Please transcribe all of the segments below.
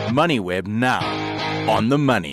MoneyWeb now. On the money.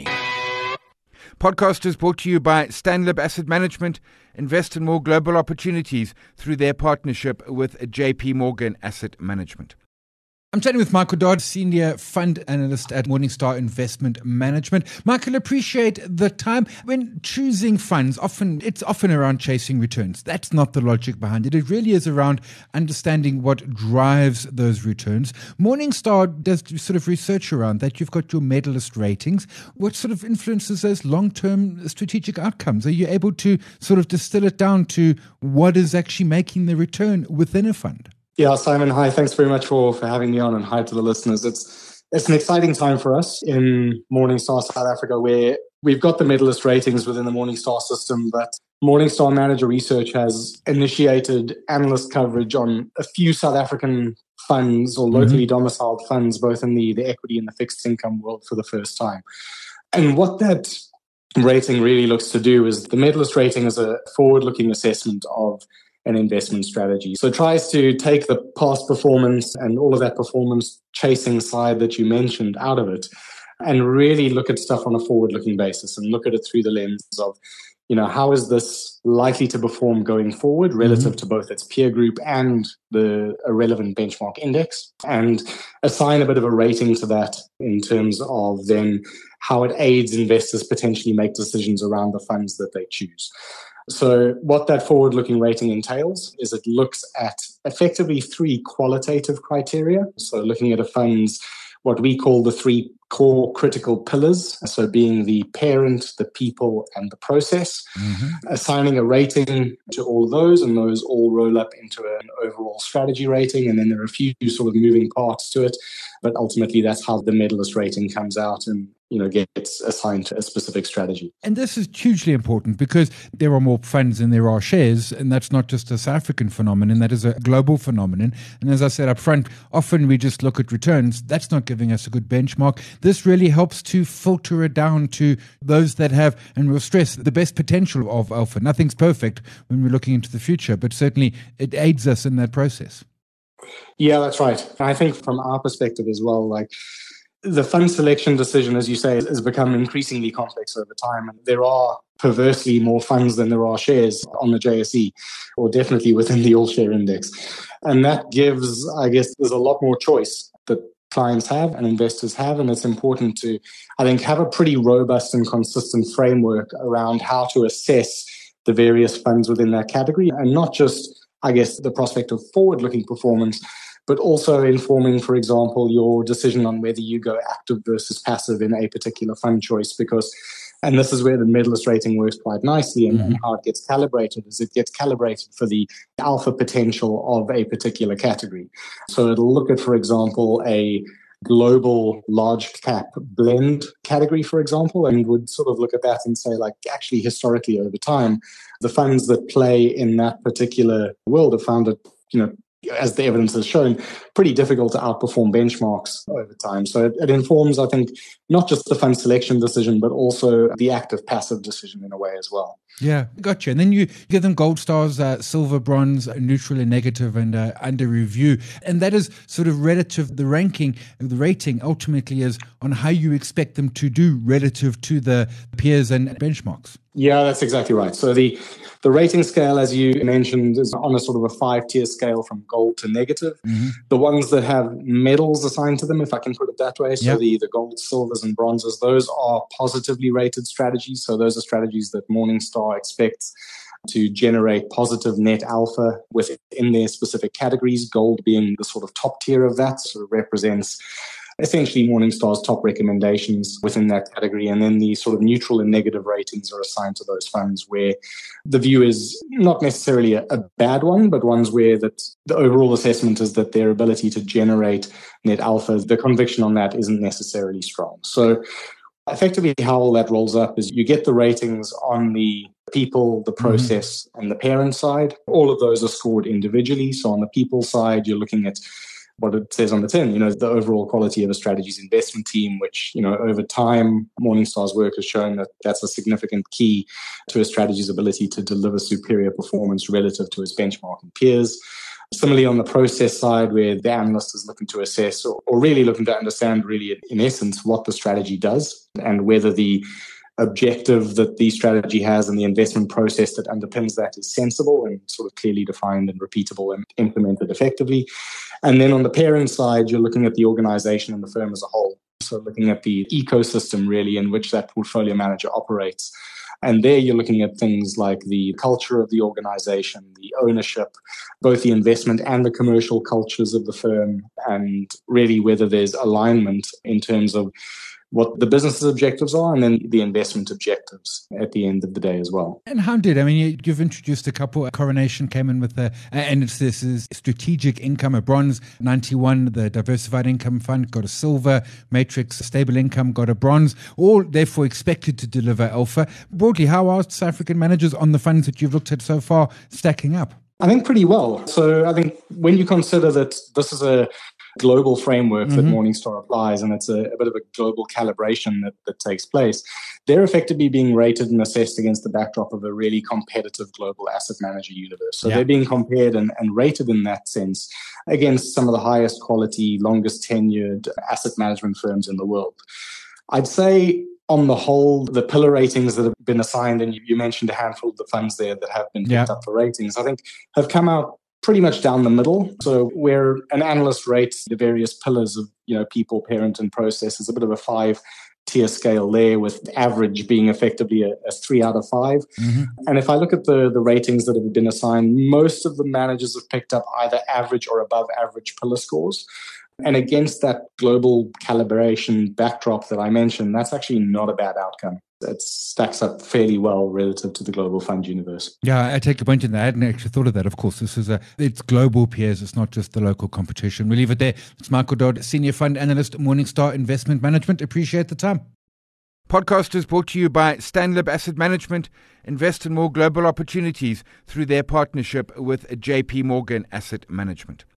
Podcast is brought to you by Stanlib Asset Management. Invest in more global opportunities through their partnership with JP Morgan Asset Management. I'm chatting with Michael Dodd, Senior Fund Analyst at Morningstar Investment Management. Michael, appreciate the time. When choosing funds, it's often around chasing returns. That's not the logic behind it. It really is around understanding what drives those returns. Morningstar does sort of research around that. You've got your medalist ratings. What sort of influences those long-term strategic outcomes? Are you able to sort of distill it down to what is actually making the return within a fund? Yeah, Simon, hi. Thanks very much for having me on, and hi to the listeners. It's an exciting time for us in Morningstar South Africa, where we've got the medalist ratings within the Morningstar system, but Morningstar Manager Research has initiated analyst coverage on a few South African funds or locally domiciled funds, both in the equity and the fixed income world for the first time. And what that rating really looks to do is the medalist rating is a forward-looking assessment of an investment strategy. So it tries to take the past performance and all of that performance chasing side that you mentioned out of it and really look at stuff on a forward-looking basis and look at it through the lens of, how is this likely to perform going forward relative to both its peer group and a relevant benchmark index, and assign a bit of a rating to that in terms of then how it aids investors potentially make decisions around the funds that they choose. So what that forward-looking rating entails is it looks at effectively three qualitative criteria. So looking at a fund's what we call the three core critical pillars, so being the parent, the people, and the process, assigning a rating to all of those, and those all roll up into an overall strategy rating, and then there are a few sort of moving parts to it, but ultimately that's how the medalist rating comes out and gets assigned to a specific strategy. And this is hugely important because there are more funds than there are shares, and that's not just a South African phenomenon, that is a global phenomenon. And as I said up front, often we just look at returns. That's not giving us a good benchmark. This really helps to filter it down to those that have, and we'll stress, the best potential of alpha. Nothing's perfect when we're looking into the future, but certainly it aids us in that process. Yeah, that's right. And I think from our perspective as well, the fund selection decision, as you say, has become increasingly complex over time. And there are perversely more funds than there are shares on the JSE, or definitely within the all-share index. And that gives, I guess, there's a lot more choice that clients have and investors have. And it's important to, I think, have a pretty robust and consistent framework around how to assess the various funds within that category, and not just, I guess, the prospect of forward-looking performance, but also informing, for example, your decision on whether you go active versus passive in a particular fund choice. And this is where the medalist rating works quite nicely, and how it gets calibrated is it gets calibrated for the alpha potential of a particular category. So it'll look at, for example, a global large cap blend category, for example, and would sort of look at that and say, actually, historically over time, the funds that play in that particular world have found it, as the evidence has shown, pretty difficult to outperform benchmarks over time. So it informs, I think, not just the fund selection decision, but also the active-passive decision in a way as well. Yeah, gotcha. And then you give them gold stars, silver, bronze, neutral and negative, and under review. And that is sort of relative, the ranking, the rating ultimately is on how you expect them to do relative to the peers and benchmarks. Yeah, that's exactly right. So the rating scale, as you mentioned, is on a sort of a 5-tier scale from gold to negative. The ones that have medals assigned to them, if I can put it that way, so the gold, silvers and bronzes, those are positively rated strategies. So those are strategies that Morningstar expects to generate positive net alpha within their specific categories, gold being the sort of top tier of that, sort of represents essentially Morningstar's top recommendations within that category. And then the sort of neutral and negative ratings are assigned to those funds where the view is not necessarily a bad one, but ones where the overall assessment is that their ability to generate net alpha, the conviction on that isn't necessarily strong. So effectively how all that rolls up is you get the ratings on the people, the process, and the parent side. All of those are scored individually. So on the people side, you're looking at what it says on the tin, the overall quality of a strategy's investment team, which, over time, Morningstar's work has shown that that's a significant key to a strategy's ability to deliver superior performance relative to its benchmark and peers. Similarly, on the process side, where the analyst is looking to assess or really looking to understand, really, in essence, what the strategy does and whether the objective that the strategy has and the investment process that underpins that is sensible and sort of clearly defined and repeatable and implemented effectively. And then on the parent side, you're looking at the organization and the firm as a whole. So looking at the ecosystem, really, in which that portfolio manager operates. And there you're looking at things like the culture of the organization, the ownership, both the investment and the commercial cultures of the firm, and really whether there's alignment in terms of what the business's objectives are and then the investment objectives at the end of the day as well. And how did, you've introduced a couple. Coronation came in with and this is Strategic Income, a bronze. 91, the Diversified Income Fund, got a silver. Matrix Stable Income got a bronze. All therefore expected to deliver alpha. Broadly, how are South African managers on the funds that you've looked at so far stacking up? I think pretty well. So I think when you consider that this is a global framework that Morningstar applies, and it's a bit of a global calibration that takes place, they're effectively being rated and assessed against the backdrop of a really competitive global asset manager universe. So they're being compared and rated in that sense against some of the highest quality, longest tenured asset management firms in the world. I'd say on the whole, the pillar ratings that have been assigned, and you mentioned a handful of the funds there that have been picked up for ratings, I think have come out pretty much down the middle. So where an analyst rates the various pillars of, people, parent, and process is a bit of a 5-tier scale there, with average being effectively a 3 out of 5. And if I look at the ratings that have been assigned, most of the managers have picked up either average or above average pillar scores. And against that global calibration backdrop that I mentioned, that's actually not a bad outcome. It stacks up fairly well relative to the global fund universe. Yeah, I take a point in that. I hadn't actually thought of that. Of course, it's global peers. It's not just the local competition. We'll leave it there. It's Michael Dodd, Senior Fund Analyst, Morningstar Investment Management. Appreciate the time. Podcast is brought to you by Stanlib Asset Management. Invest in more global opportunities through their partnership with JP Morgan Asset Management.